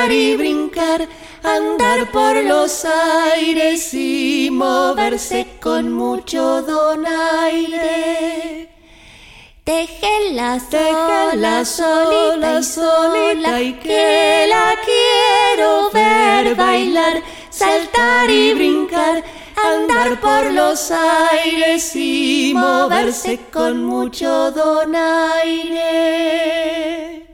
saltar y brincar, andar por los aires y moverse con mucho donaire. Déjela Déjala sola, solita y que la quiero ver bailar, saltar y brincar, andar por los aires y moverse con mucho donaire.